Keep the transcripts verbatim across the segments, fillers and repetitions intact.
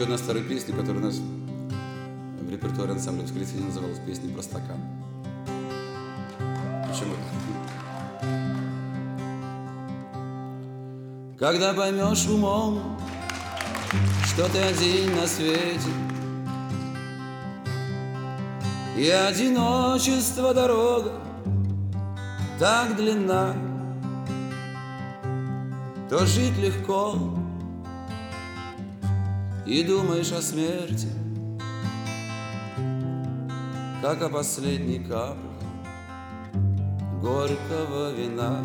Еще одна старая песня, которая у нас в репертуаре ансамбля «Воскресенье» называлась «Песня про стакан». Почему? Когда поймешь умом, что ты один на свете, и одиночество дорога так длинна, то жить легко, и думаешь о смерти, как о последней капле горького вина.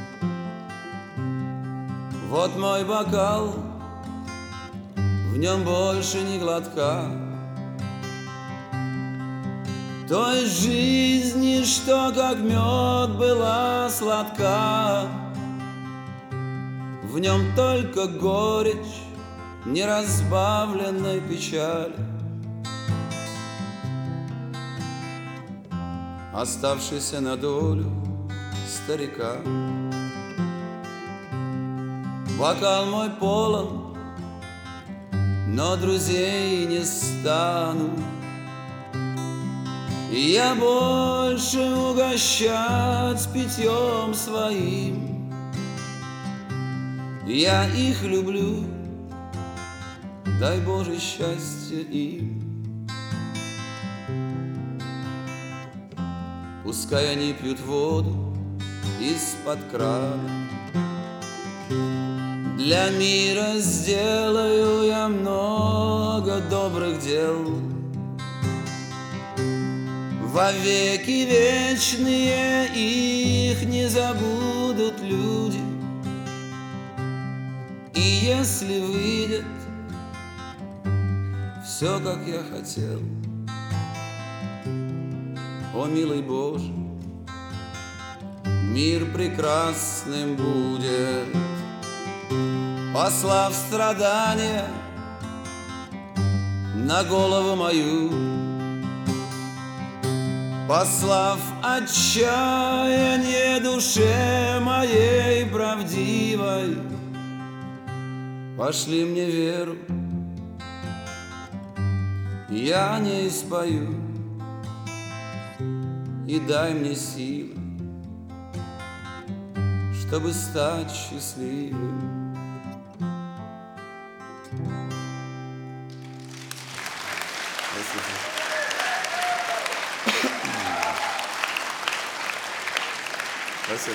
Вот мой бокал, в нем больше ни глотка той жизни, что как мед была сладка. В нем только горечь неразбавленной печали, оставшийся на долю старика. Бокал мой полон, но друзей не стану я больше угощать питьем своим. Я их люблю, дай Боже счастья им. Пускай они пьют воду из-под крана, для мира сделаю я много добрых дел. Во веки вечные их не забудут люди, и если выйдет все, как я хотел, о милый Боже, мир прекрасным будет, послав страдания на голову мою, послав отчаяние душе моей правдивой. Пошли мне веру, я не испою, и дай мне силы, чтобы стать счастливым. Спасибо.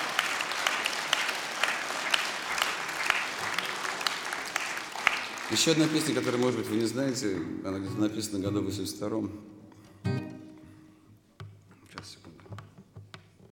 Еще одна песня, которую, может быть, вы не знаете, она где-то написана в году в восемьдесят втором. Сейчас, секунду.